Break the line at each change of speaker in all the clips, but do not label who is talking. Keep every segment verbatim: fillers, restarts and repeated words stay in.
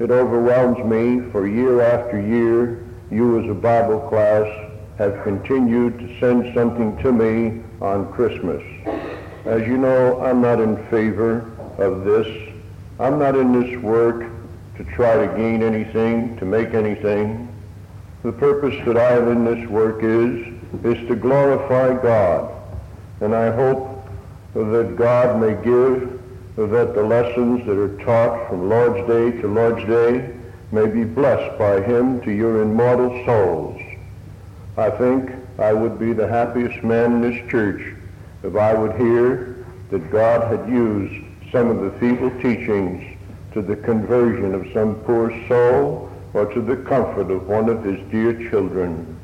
It overwhelms me, for year after year, you as a Bible class have continued to send something to me on Christmas. As you know, I'm not in favor of this. I'm not in this work to try to gain anything, to make anything. The purpose that I am in this work is, is to glorify God. And I hope that God may give that the lessons that are taught from Lord's Day to Lord's Day may be blessed by him to your immortal souls. I think I would be the happiest man in this church if I would hear that God had used some of the feeble teachings to the conversion of some poor soul or to the comfort of one of his dear children.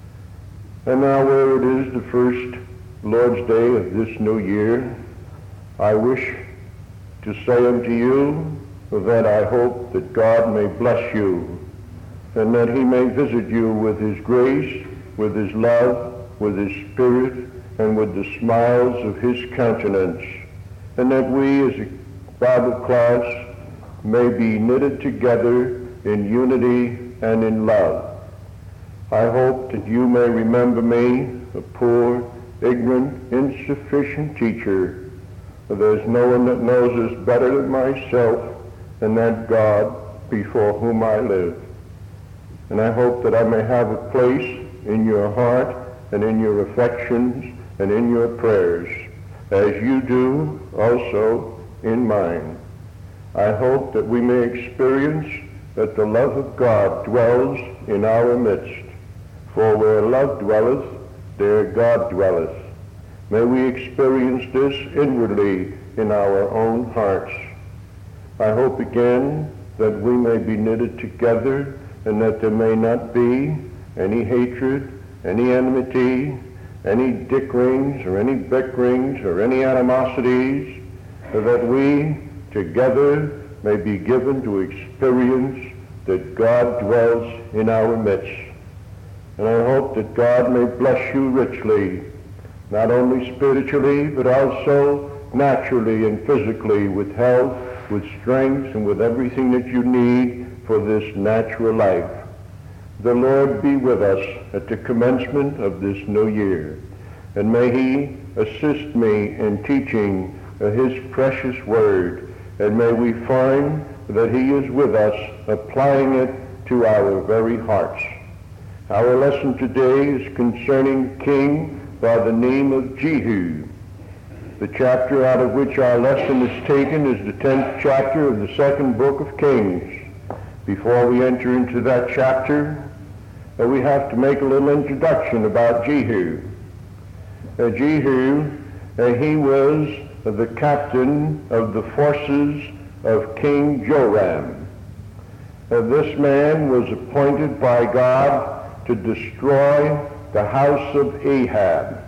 And now where it is the first Lord's Day of this new year, I wish to say unto you that I hope that God may bless you and that he may visit you with his grace, with his love, with his spirit, and with the smiles of his countenance, and that we as a Bible class may be knitted together in unity and in love. I hope that you may remember me, a poor, ignorant, insufficient teacher. There's no one that knows us better than myself, and that God before whom I live. And I hope that I may have a place in your heart and in your affections and in your prayers, as you do also in mine. I hope that we may experience that the love of God dwells in our midst. For where love dwelleth, there God dwelleth. May we experience this inwardly in our own hearts. I hope again that we may be knitted together and that there may not be any hatred, any enmity, any dickerings or any bickerings or any animosities, that we together may be given to experience that God dwells in our midst. And I hope that God may bless you richly, not only spiritually, but also naturally and physically, with health, with strength, and with everything that you need for this natural life. The Lord be with us at the commencement of this new year, and may he assist me in teaching his precious word, and may we find that he is with us, applying it to our very hearts. Our lesson today is concerning a king by the name of Jehu. The chapter out of which our lesson is taken is the tenth chapter of the second book of Kings. Before we enter into that chapter, uh, we have to make a little introduction about Jehu. Uh, Jehu, uh, he was uh, the captain of the forces of King Joram. Uh, this man was appointed by God to destroy the house of Ahab.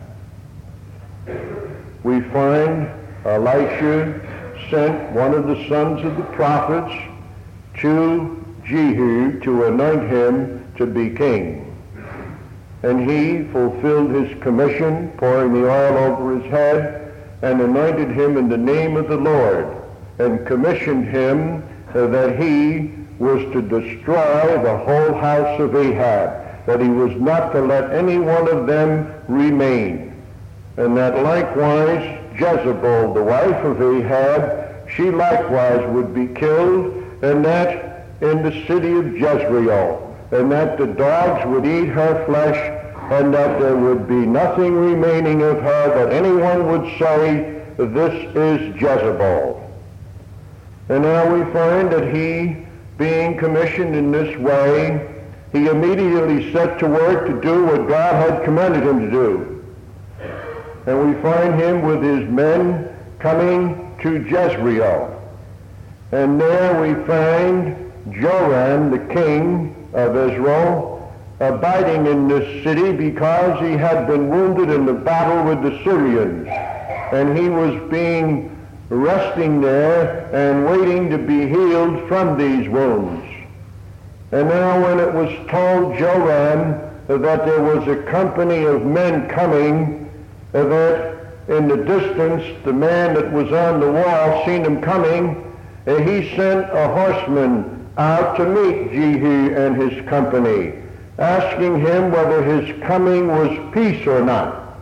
We find Elisha sent one of the sons of the prophets to Jehu to anoint him to be king. And he fulfilled his commission, pouring the oil over his head, and anointed him in the name of the Lord, and commissioned him uh, that he was to destroy the whole house of Ahab, that he was not to let any one of them remain. And that likewise Jezebel, the wife of Ahab, she likewise would be killed, and that in the city of Jezreel, and that the dogs would eat her flesh, and that there would be nothing remaining of her that anyone would say, this is Jezebel. And now we find that he, being commissioned in this way, he immediately set to work to do what God had commanded him to do. And we find him with his men coming to Jezreel. And there we find Joram, the king of Israel, abiding in this city because he had been wounded in the battle with the Syrians. And he was being resting there and waiting to be healed from these wounds. And now when it was told Joram that there was a company of men coming, that in the distance the man that was on the wall seen him coming, he sent a horseman out to meet Jehu and his company, asking him whether his coming was peace or not.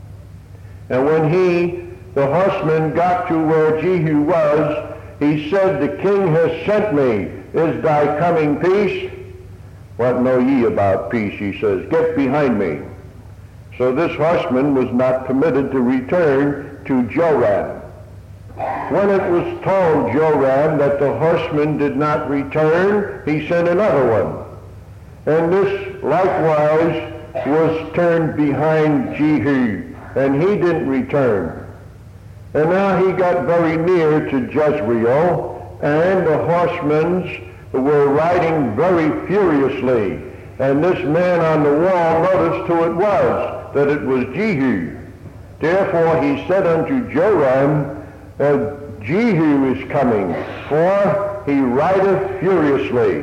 And when he, the horseman, got to where Jehu was, he said, "The king has sent me. Is thy coming peace?" "What know ye about peace?" he says. "Get behind me." So this horseman was not permitted to return to Joram. When it was told Joram that the horseman did not return, he sent another one. And this likewise was turned behind Jehu, and he didn't return. And now he got very near to Jezreel, and the horsemen were riding very furiously. And this man on the wall noticed who it was, that it was Jehu. Therefore he said unto Joram, uh, "Jehu is coming, for he rideth furiously."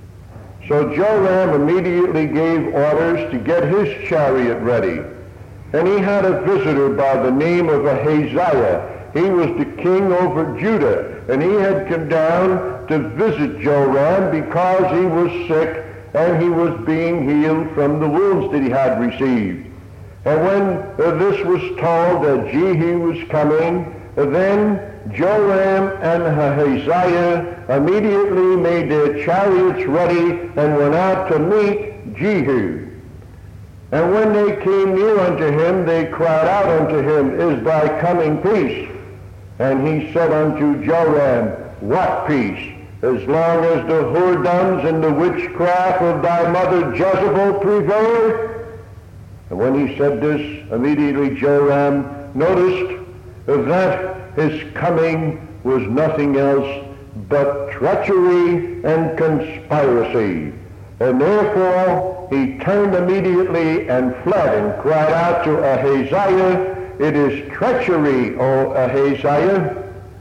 So Joram immediately gave orders to get his chariot ready. And he had a visitor by the name of Ahaziah. He was the king over Judah, and he had come down to visit Joram because he was sick and he was being healed from the wounds that he had received. And when uh, this was told that Jehu was coming, uh, then Joram and Ahaziah immediately made their chariots ready and went out to meet Jehu. And when they came near unto him, they cried out unto him, "Is thy coming peace?" And he said unto Joram, "What peace? As long as the whoredoms and the witchcraft of thy mother Jezebel prevail?" And when he said this, immediately Joram noticed that his coming was nothing else but treachery and conspiracy. And therefore he turned immediately and fled and cried out to Ahaziah, "It is treachery, O Ahaziah."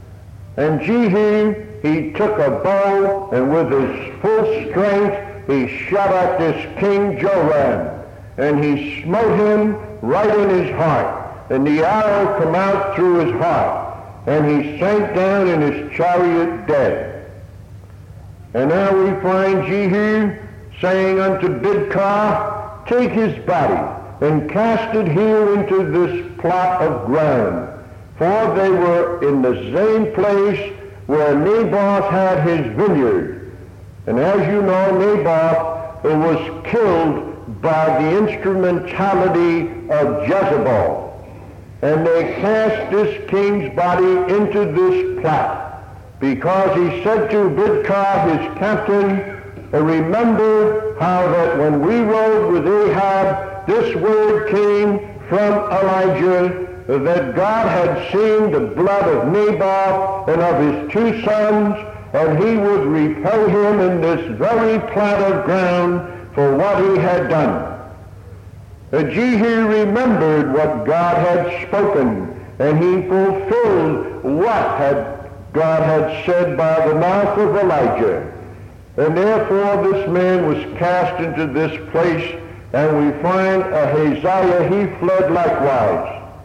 And Jehu, he took a bow, and with his full strength he shot at this King Joram, and he smote him right in his heart, and the arrow come out through his heart, and he sank down in his chariot dead. And now we find Jehu saying unto Bidkar, "Take his body and cast it here into this plot of ground." For they were in the same place where Naboth had his vineyard. And as you know, Naboth was killed by the instrumentality of Jezebel. And they cast this king's body into this plot, because he said to Bidkar, his captain, "Remember how that when we rode with Ahab, this word came from Elijah, that God had seen the blood of Naboth and of his two sons, and he would repay him in this very plot of ground for what he had done." Uh, Jehu remembered what God had spoken, and he fulfilled what had God had said by the mouth of Elijah. And therefore this man was cast into this place, and we find Ahaziah, he fled likewise.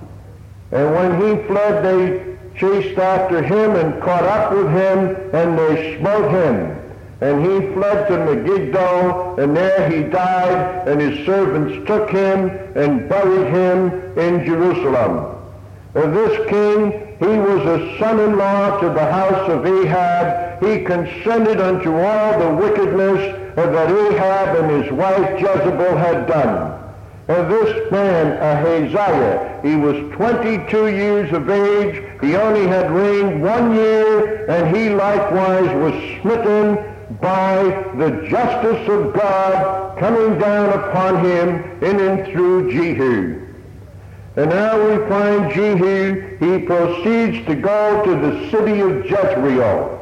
And when he fled, they chased after him and caught up with him, and they smote him. And he fled to Megiddo, and there he died, and his servants took him and buried him in Jerusalem. And this king, he was a son-in-law to the house of Ahab. He consented unto all the wickedness that Ahab and his wife Jezebel had done. And this man, Ahaziah, he was twenty-two years of age. He only had reigned one year, and he likewise was smitten by the justice of God coming down upon him in and through Jehu. And now we find Jehu, he proceeds to go to the city of Jezreel.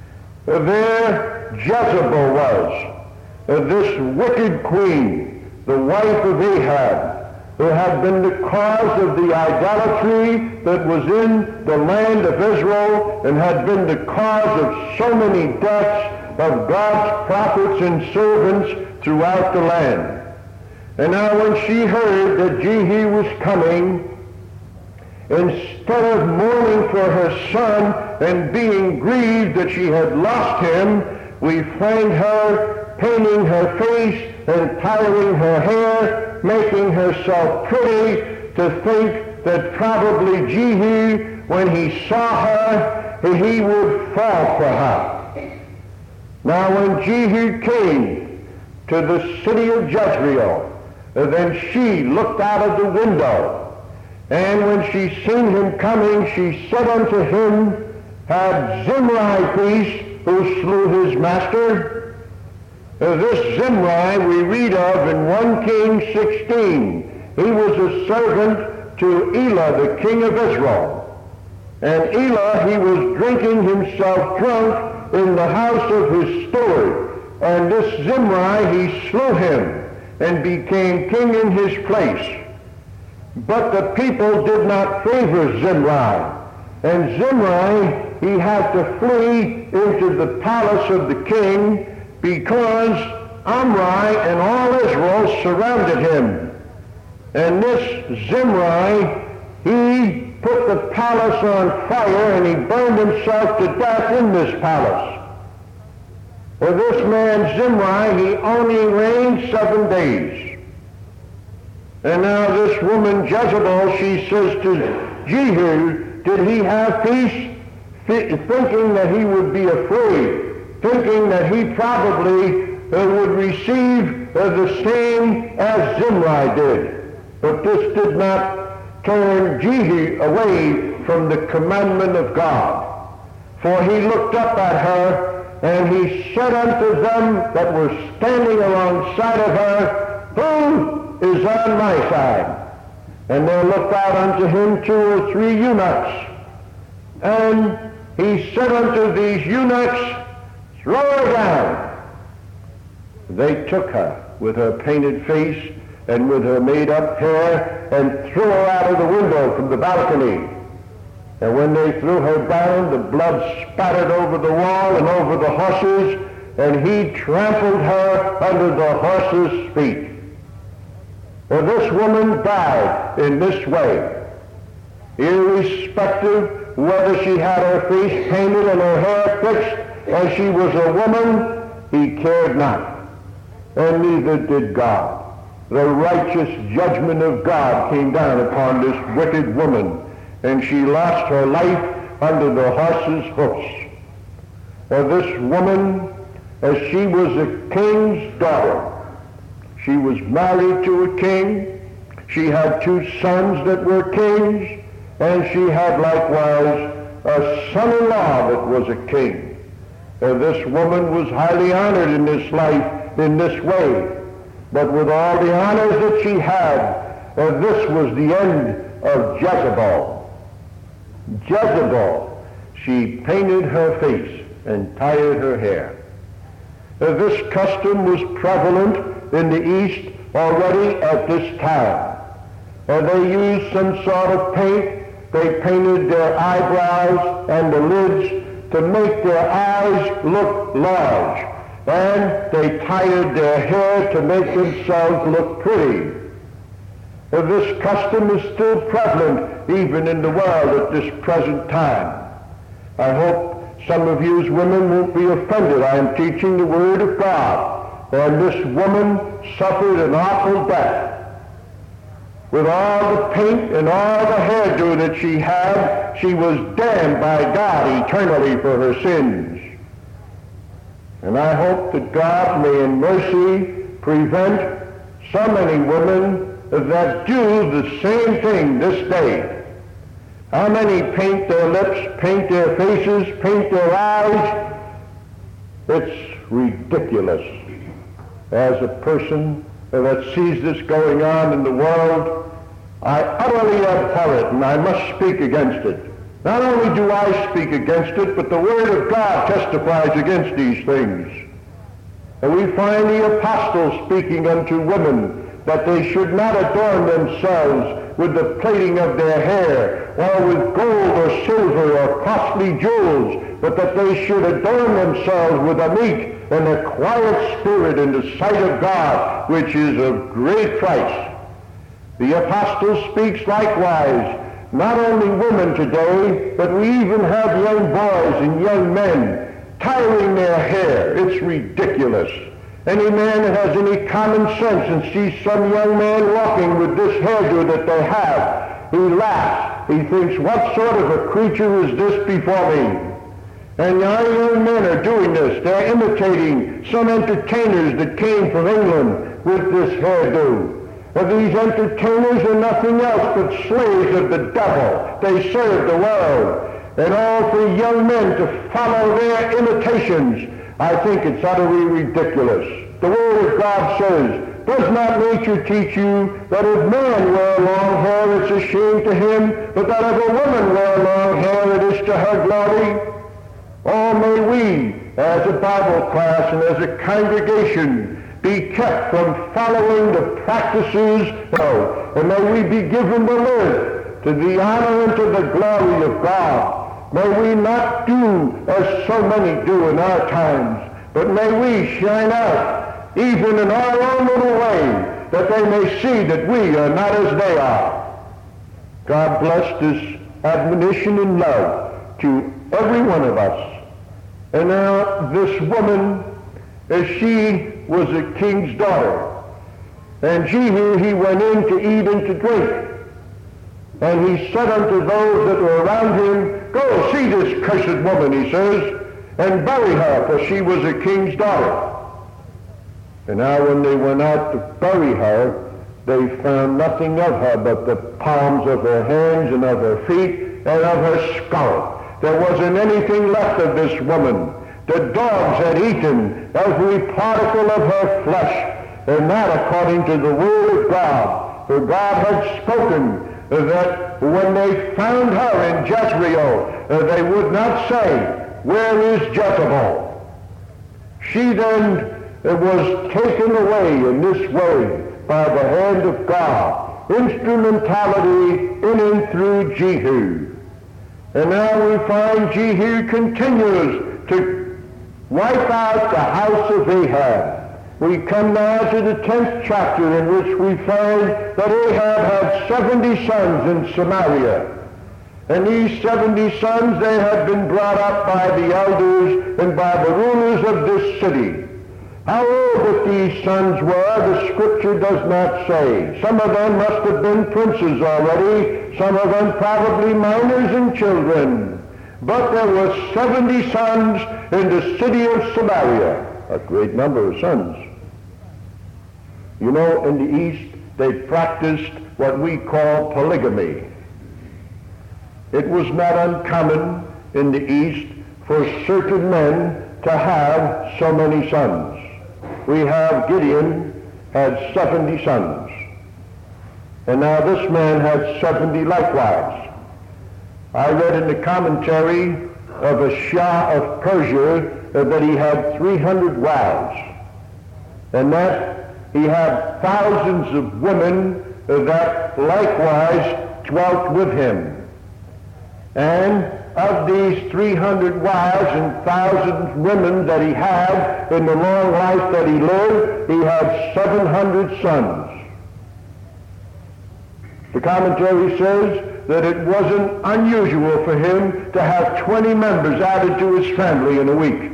There Jezebel was, this wicked queen, the wife of Ahab, who had been the cause of the idolatry that was in the land of Israel, and had been the cause of so many deaths of God's prophets and servants throughout the land. And now when she heard that Jehu was coming, instead of mourning for her son and being grieved that she had lost him, we find her painting her face and tiring her hair, making herself pretty, to think that probably Jehu, when he saw her, he would fall for her. Now when Jehu came to the city of Jezreel, then she looked out of the window, and when she seen him coming, she said unto him, had Zimri peace, who slew his master? Uh, this Zimri we read of in First Kings sixteen. He was a servant to Elah, the king of Israel. And Elah, he was drinking himself drunk in the house of his steward. And this Zimri, he slew him and became king in his place. But the people did not favor Zimri. And Zimri, he had to flee into the palace of the king because Omri and all Israel surrounded him. And this Zimri, he put the palace on fire and he burned himself to death in this palace. Well, this man Zimri, he only reigned seven days. And now this woman Jezebel, she says to Jehu, did he have peace? Thinking that he would be afraid, thinking that he probably uh, would receive uh, the same as Zimri did. But this did not turn Jehu away from the commandment of God. For he looked up at her, and he said unto them that were standing alongside of her, who is on my side? And there looked out unto him two or three eunuchs. And he said unto these eunuchs, throw her down. They took her with her painted face and with her made-up hair and threw her out of the window from the balcony. And when they threw her down, the blood spattered over the wall and over the horses, and he trampled her under the horses' feet. Well, this woman died in this way, irrespective whether she had her face painted and her hair fixed, as she was a woman, he cared not. And neither did God. The righteous judgment of God came down upon this wicked woman, and she lost her life under the horse's hoofs. Well, this woman, as she was a king's daughter, she was married to a king, she had two sons that were kings, and she had likewise a son-in-law that was a king. Uh, this woman was highly honored in this life in this way. But with all the honors that she had, uh, this was the end of Jezebel. Jezebel, she painted her face and tied her hair. Uh, this custom was prevalent in the East already at this time. Uh, they used some sort of paint. They painted their eyebrows and the lids to make their eyes look large. And they tied their hair to make themselves look pretty. Uh, this custom is still prevalent even in the world at this present time. I hope some of you women won't be offended. I am teaching the Word of God. And this woman suffered an awful death. With all the paint and all the hairdo that she had, she was damned by God eternally for her sins. And I hope that God may in mercy prevent so many women that do the same thing this day. How many paint their lips, paint their faces, paint their eyes? It's ridiculous. As a person that sees this going on in the world, I utterly abhor it, and I must speak against it. Not only do I speak against it, but the Word of God testifies against these things. And we find the apostles speaking unto women that they should not adorn themselves with the plaiting of their hair, or with gold or silver or costly jewels, but that they should adorn themselves with a meek and a quiet spirit in the sight of God, which is of great price. The apostle speaks likewise, not only women today, but we even have young boys and young men tiring their hair. It's ridiculous. Any man that has any common sense and sees some young man walking with this hairdo that they have, he laughs. He thinks, what sort of a creature is this before me? And our young men are doing this. They're imitating some entertainers that came from England with this hairdo. And these entertainers are nothing else but slaves of the devil. They serve the world. And all for young men to follow their imitations, I think it's utterly ridiculous. The Word of God says, does not nature teach you that if man wear long hair, it's a shame to him, but that if a woman wear long hair, it is to her glory? Oh, may we, as a Bible class and as a congregation, be kept from following the practices, no, and may we be given to live to the honor and to the glory of God. May we not do as so many do in our times, but may we shine out, even in our own little way, that they may see that we are not as they are. God bless this admonition and love to every one of us. And now this woman, as she was a king's daughter, and Jehu, he went in to eat and to drink. And he said unto those that were around him, go see this cursed woman, he says, and bury her, for she was a king's daughter. And now when they went out to bury her, they found nothing of her but the palms of her hands and of her feet and of her skull. There wasn't anything left of this woman. The dogs had eaten every particle of her flesh, and that according to the word of God. For God had spoken that when they found her in Jezreel, uh, they would not say, where is Jezebel? She then uh, was taken away in this way by the hand of God, instrumentality in and through Jehu. And now we find Jehu continues to wipe out the house of Ahab. We come now to the tenth chapter, in which we find that Ahab had seventy sons in Samaria. And these seventy sons, they had been brought up by the elders and by the rulers of this city. How old that these sons were, the scripture does not say. Some of them must have been princes already, some of them probably minors and children. But there were seventy sons in the city of Samaria. A great number of sons. You know, in the East, they practiced what we call polygamy. It was not uncommon in the East for certain men to have so many sons. We have Gideon had seventy sons. And now this man had seventy likewise. I read in the commentary of a Shah of Persia uh, that he had three hundred wives, and that he had thousands of women uh, that likewise dwelt with him. And of these three hundred wives and thousands women that he had in the long life that he lived, he had seven hundred sons. The commentary says that it wasn't unusual for him to have twenty members added to his family in a week.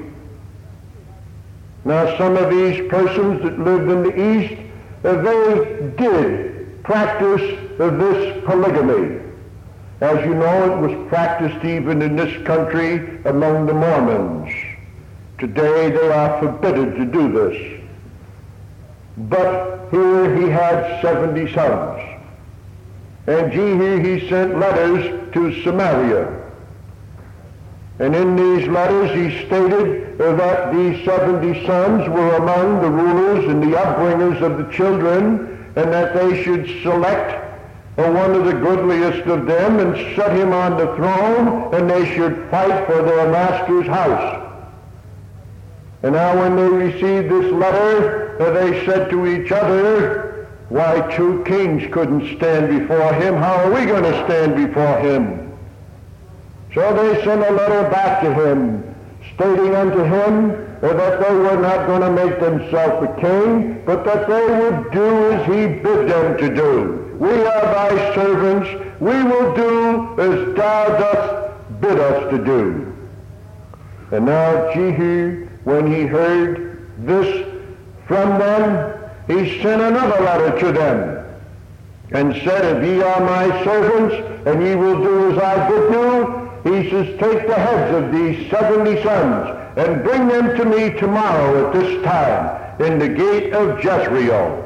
Now, some of these persons that lived in the East, uh, they did practice uh, this polygamy. As you know, it was practiced even in this country among the Mormons. Today they are forbidden to do this. But here he had seventy sons. And Jehu, he sent letters to Samaria. And in these letters he stated that these seventy sons were among the rulers and the upbringers of the children, and that they should select one of the goodliest of them and set him on the throne, and they should fight for their master's house. And now when they received this letter, they said to each other, why, two kings couldn't stand before him. How are we going to stand before him? So they sent a letter back to him, stating unto him that they were not going to make themselves a king, but that they would do as he bid them to do. We are thy servants. We will do as thou dost bid us to do. And now Jehu, when he heard this from them, he sent another letter to them, and said, if ye are my servants, and ye will do as I bid you, he says, take the heads of these seventy sons, and bring them to me tomorrow at this time, in the gate of Jezreel.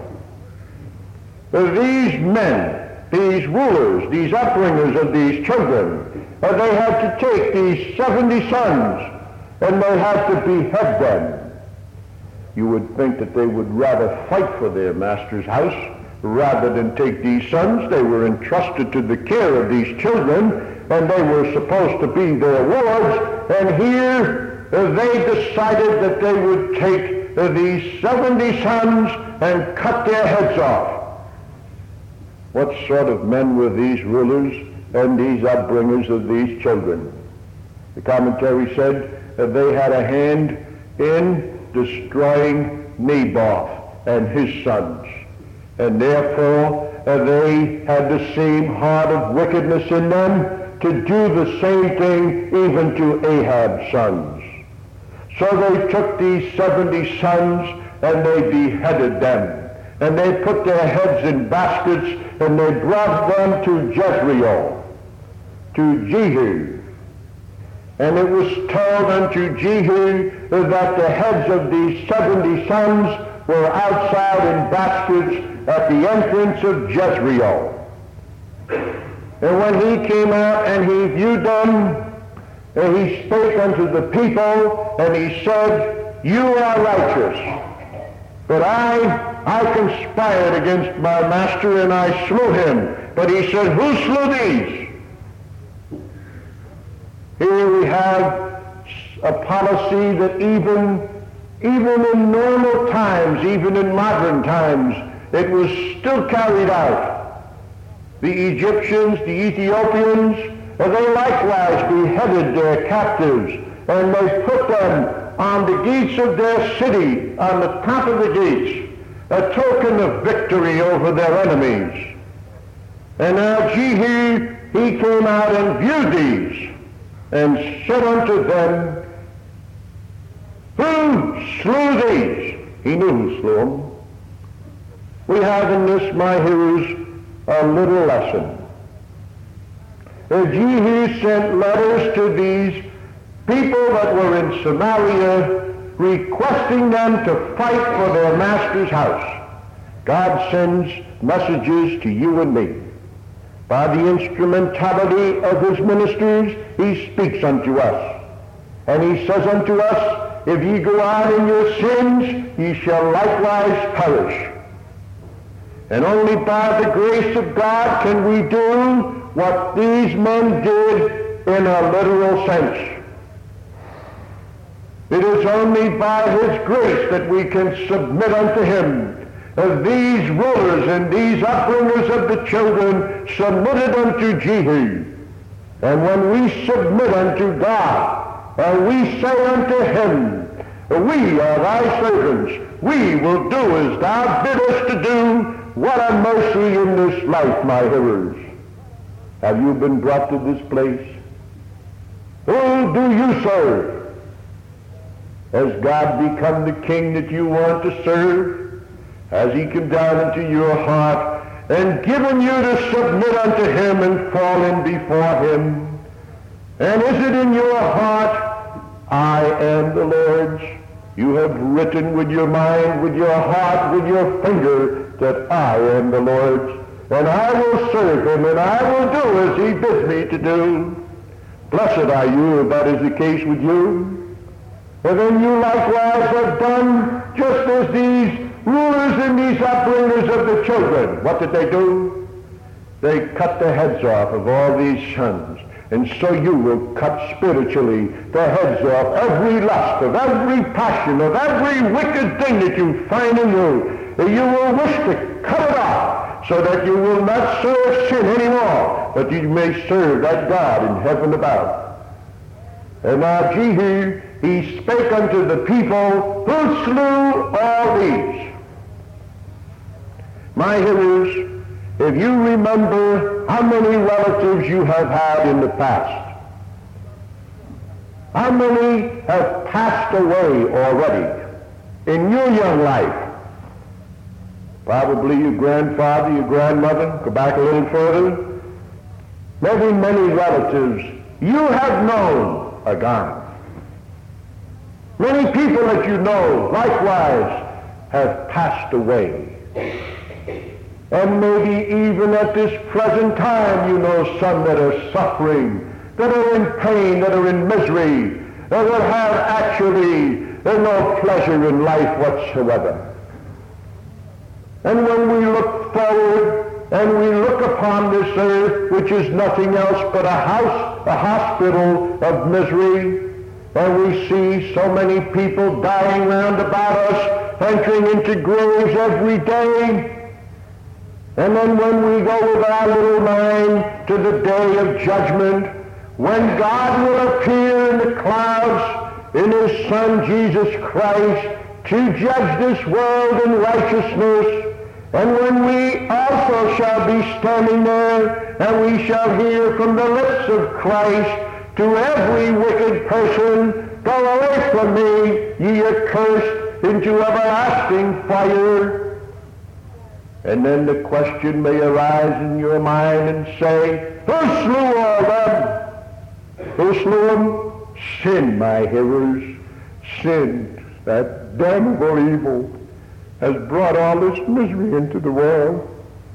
These men, these rulers, these upbringers of these children, uh, they had to take these seventy sons, and they had to behead them. You would think that they would rather fight for their master's house rather than take these sons. They were entrusted to the care of these children, and they were supposed to be their wards, and here uh, they decided that they would take uh, these seventy sons and cut their heads off. What sort of men were these rulers and these upbringers of these children? The commentary said that they had a hand in destroying Naboth and his sons, and therefore uh, they had the same heart of wickedness in them to do the same thing even to Ahab's sons. So they took these seventy sons and they beheaded them, and they put their heads in baskets, and they brought them to Jezreel, to Jehu. And it was told unto Jehu that the heads of these seventy sons were outside in baskets at the entrance of Jezreel. And when he came out and he viewed them, and he spake unto the people, and he said, you are righteous, but I, I conspired against my master, and I slew him. But he said, who slew these? Here we have a policy that even, even in normal times, even in modern times, it was still carried out. The Egyptians, the Ethiopians, they likewise beheaded their captives, and they put them on the gates of their city, on the top of the gates, a token of victory over their enemies. And now Jehu, he came out and viewed these, and said unto them, who slew these? He knew who slew them. We have in this, my hearers, a little lesson. Uh, Jehu sent letters to these people that were in Samaria, requesting them to fight for their master's house. God sends messages to you and me. By the instrumentality of his ministers, he speaks unto us. And he says unto us, if ye go on in your sins, ye shall likewise perish. And only by the grace of God can we do what these men did in a literal sense. It is only by his grace that we can submit unto him. As these rulers and these upbringers of the children submitted unto Jehu. And when we submit unto God, and we say unto him, we are thy servants, we will do as thou biddest to do. What a mercy in this life, my hearers. Have you been brought to this place? Who do you serve? Has God become the king that you want to serve? Has he come down into your heart and given you to submit unto him and fall in before him? And is it in your heart, I am the Lord's? You have written with your mind, with your heart, with your finger, that I am the Lord's, and I will serve him, and I will do as he bids me to do. Blessed are you if that is the case with you. And then you likewise have done just as these rulers and these upbringers of the children. What did they do? They cut the heads off of all these sons. And so you will cut spiritually the heads off every lust, of every passion, of every wicked thing that you find in you. You will wish to cut it off so that you will not serve sin anymore, but you may serve that God in heaven above. And now Jehu, he spake unto the people, who slew all these. My hearers, if you remember how many relatives you have had in the past, How many have passed away already in your young life? Probably your grandfather, your grandmother, go back a little further. Maybe many relatives you have known are gone. Many people that you know, likewise, have passed away. And maybe even at this present time, you know some that are suffering, that are in pain, that are in misery, that will have actually no pleasure in life whatsoever. And when we look forward and we look upon this earth, which is nothing else but a house, a hospital of misery, and we see so many people dying round about us, entering into graves every day, and then when we go with our little mind to the day of judgment, when God will appear in the clouds in his Son Jesus Christ to judge this world in righteousness, and when we also shall be standing there and we shall hear from the lips of Christ to every wicked person, go away from me, ye accursed, into everlasting fire. And then the question may arise in your mind and say, who slew all them? Who slew them? Sin, my hearers. Sin, that damnable evil, has brought all this misery into the world.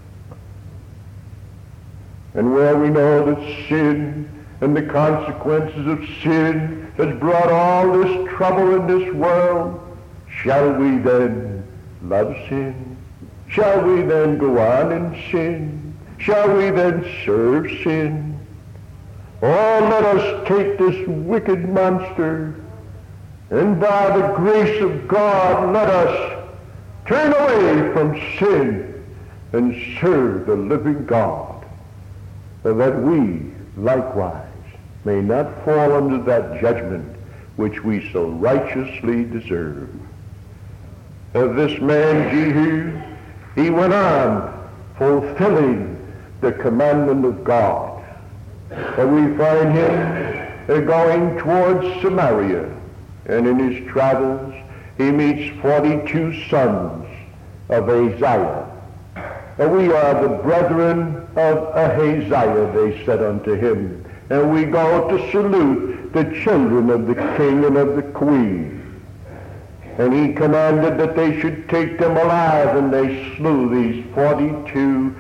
And where we know that sin and the consequences of sin has brought all this trouble in this world, shall we then love sin? Shall we then go on in sin? Shall we then serve sin? Oh, let us take this wicked monster, and by the grace of God, let us turn away from sin and serve the living God, so that we likewise may not fall under that judgment which we so righteously deserve. Of this man Jehu, he went on fulfilling the commandment of God. And we find him going towards Samaria, and in his travels he meets forty-two sons of Ahaziah. And we are the brethren of Ahaziah, they said unto him, and we go to salute the children of the king and of the queen. And he commanded that they should take them alive, and they slew these forty-two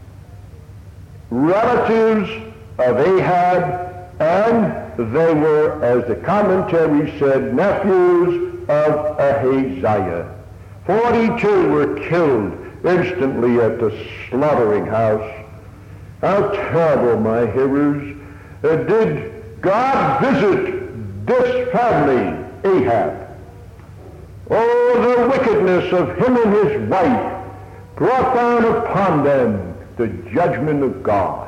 relatives of Ahab, and they were, as the commentary said, nephews of Ahaziah. Forty-two were killed instantly at the slaughtering house. How terrible, my hearers. Uh, did God visit this family, Ahab? Oh, the wickedness of him and his wife brought down upon them the judgment of God.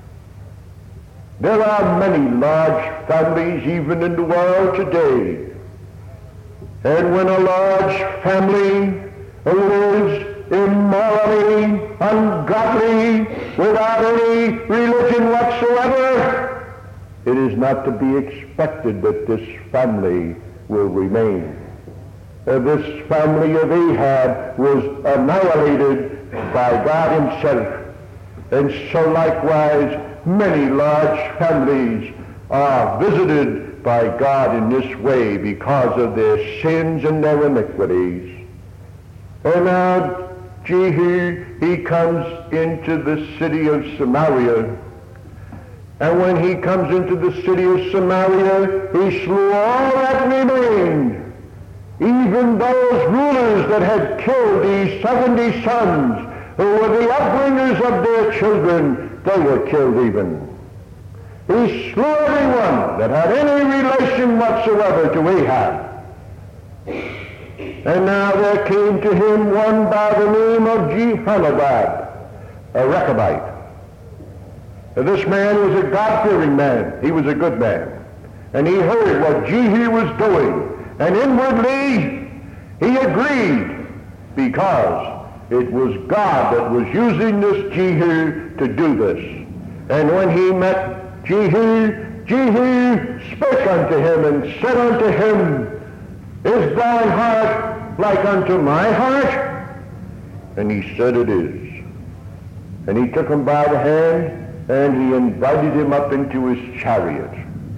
There are many large families even in the world today. And when a large family lives immorally, ungodly, without any religion whatsoever, it is not to be expected that this family will remain. Uh, this family of Ahab was annihilated by God himself. And so likewise, many large families are visited by God in this way because of their sins and their iniquities. And now Jehu, he comes into the city of Samaria. And when he comes into the city of Samaria, he slew all that remained. Even those rulers that had killed these seventy sons, who were the upbringers of their children, they were killed even. He slew everyone that had any relation whatsoever to Ahab. And now there came to him one by the name of Jehonadab, a Rechabite. This man was a God-fearing man. He was a good man. And he heard what Jehu was doing. And inwardly, he agreed, because it was God that was using this Jehu to do this. And when he met Jehu, Jehu spake unto him and said unto him, Is thine heart like unto my heart? And he said, It is. And he took him by the hand, and he invited him up into his chariot.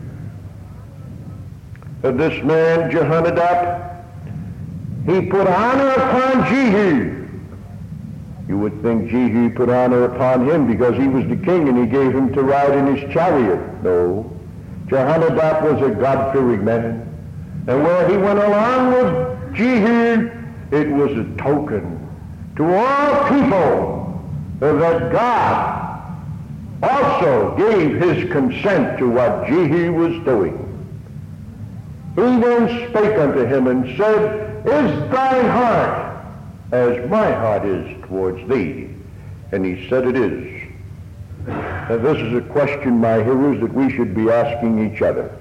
And this man, Jehonadab, he put honor upon Jehu. You would think Jehu put honor upon him because he was the king and he gave him to ride in his chariot. No. Jehonadab was a God-fearing man. And where he went along with Jehu, it was a token to all people that God also gave his consent to what Jehu was doing. He then spake unto him and said, Is thine heart as my heart is towards thee? And he said, It is. Now this is a question, my hearers, that we should be asking each other.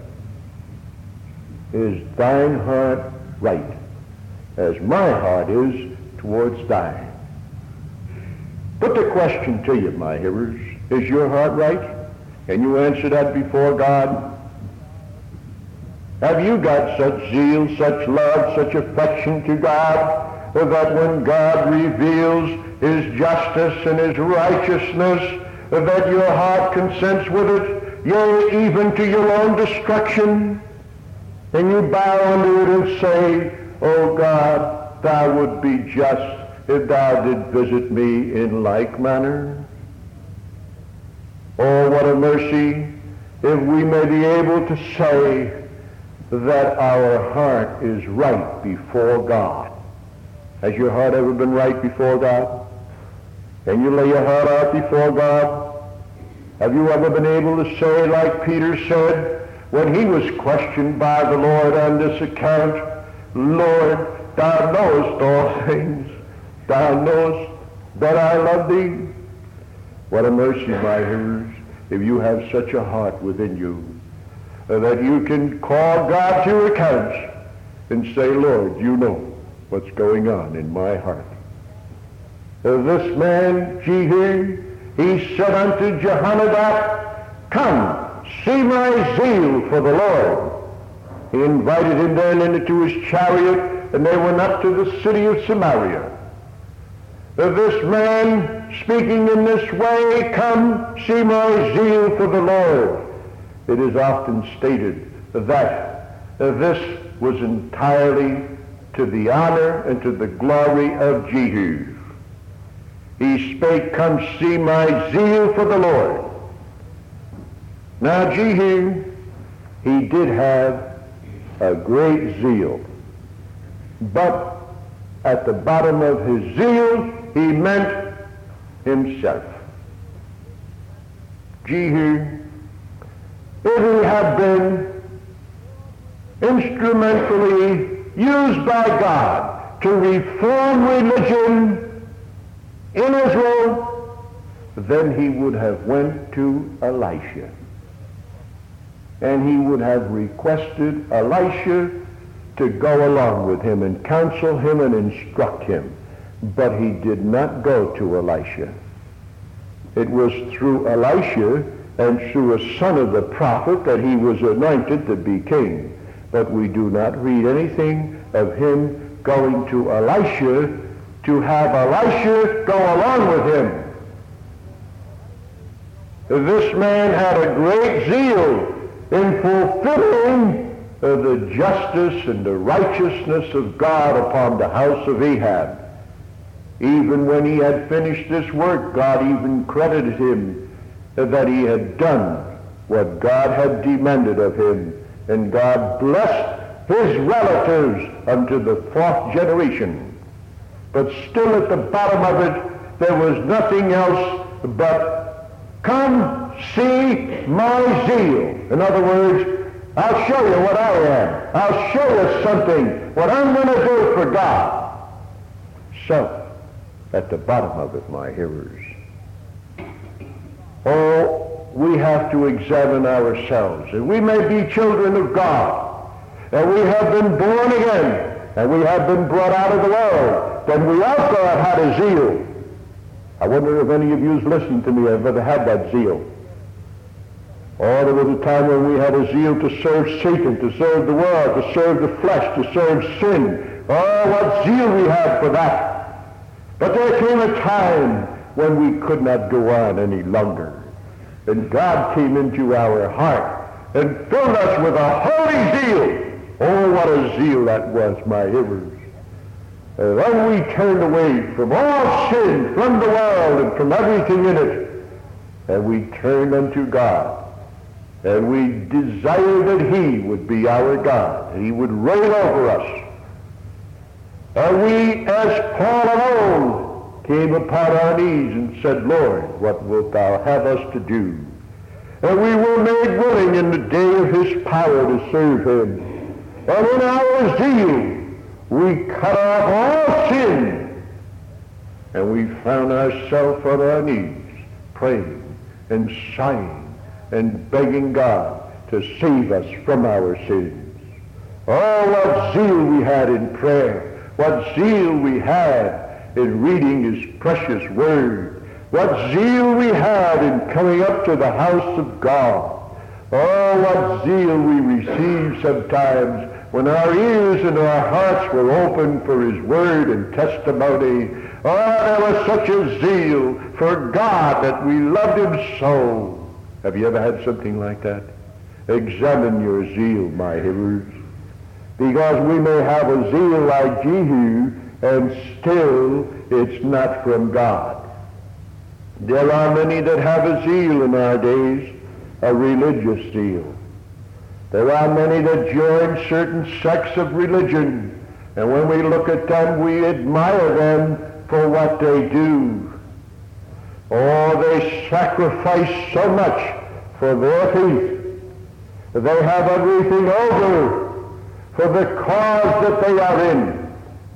Is thine heart right as my heart is towards thine? Put the question to you, my hearers. Is your heart right? Can you answer that before God? Have you got such zeal, such love, such affection to God, that when God reveals his justice and his righteousness, that your heart consents with it, yea, even to your own destruction, and you bow under it and say, O God, thou would be just if thou did visit me in like manner? Oh, what a mercy if we may be able to say that our heart is right before God. Has your heart ever been right before God? Can you lay your heart out before God? Have you ever been able to say, like Peter said, when he was questioned by the Lord on this account, Lord, thou knowest all things. Thou knowest that I love thee. What a mercy, my hearers, if you have such a heart within you, that you can call God to account and say, Lord, you know what's going on in my heart. Uh, this man, Jehu, he said unto Jehonadab, Come, see my zeal for the Lord. He invited him then into his chariot, and they went up to the city of Samaria. Uh, this man, speaking in this way, Come, see my zeal for the Lord. It is often stated that uh, this was entirely to the honor and to the glory of Jehu. He spake, Come see my zeal for the Lord. Now Jehu, he did have a great zeal, but at the bottom of his zeal, he meant himself. Jehu, if he had been instrumentally used by God to reform religion in Israel, then he would have went to Elisha. And he would have requested Elisha to go along with him and counsel him and instruct him. But he did not go to Elisha. It was through Elisha and through a son of the prophet that he was anointed to be king. But we do not read anything of him going to Elisha to have Elisha go along with him. This man had a great zeal in fulfilling uh, the justice and the righteousness of God upon the house of Ahab. Even when he had finished this work, God even credited him uh, that he had done what God had demanded of him, and God blessed his relatives unto the fourth generation. But still at the bottom of it, there was nothing else but, Come see my zeal. In other words, I'll show you what I am. I'll show you something, what I'm going to do for God. So, at the bottom of it, my hearers, oh, we have to examine ourselves. And we may be children of God, and we have been born again, and we have been brought out of the world, then we also have had a zeal. I wonder if any of you listening to me have ever had that zeal. Oh, there was a time when we had a zeal to serve Satan, to serve the world, to serve the flesh, to serve sin. Oh, what zeal we had for that. But there came a time when we could not go on any longer. And God came into our heart and filled us with a holy zeal. Oh, what a zeal that was, my hearers. And then we turned away from all sin, from the world, and from everything in it. And we turned unto God. And we desired that he would be our God. He would reign over us. And we, as Paul of old, came upon our knees and said, Lord, what wilt thou have us to do? And we were made willing in the day of his power to serve him. And in our zeal, we cut off all sin. And we found ourselves on our knees, praying and sighing and begging God to save us from our sins. Oh, what zeal we had in prayer. What zeal we had in reading his precious word. What zeal we had in coming up to the house of God. Oh, what zeal we received sometimes when our ears and our hearts were open for his word and testimony. Oh, there was such a zeal for God that we loved him so. Have you ever had something like that? Examine your zeal, my hearers, because we may have a zeal like Jehu, and still it's not from God. There are many that have a zeal in our days, a religious zeal. There are many that join certain sects of religion, and when we look at them, we admire them for what they do. Oh, they sacrifice so much for their faith. They have everything over for the cause that they are in.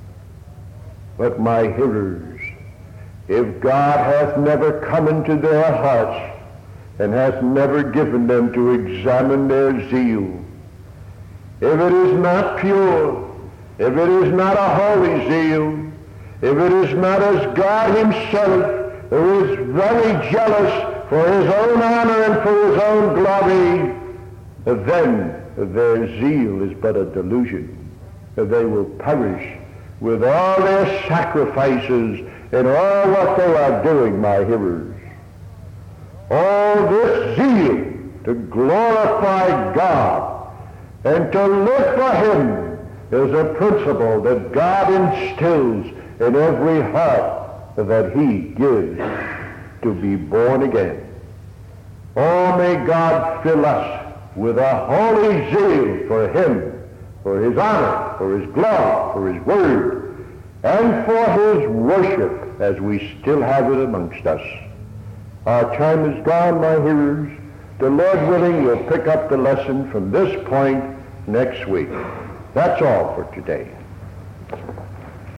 But my hearers, if God hath never come into their hearts and hath never given them to examine their zeal, if it is not pure, if it is not a holy zeal, if it is not as God himself, who is very jealous for his own honor and for his own glory, then their zeal is but a delusion. They will perish with all their sacrifices and all what they are doing, my hearers. All this zeal to glorify God and to live for him is a principle that God instills in every heart that he gives to be born again. Oh, may God fill us with a holy zeal for him, for his honor, for his glory, for his word, and for his worship as we still have it amongst us. Our time is gone, my hearers. The Lord willing, we'll pick up the lesson from this point next week. That's all for today.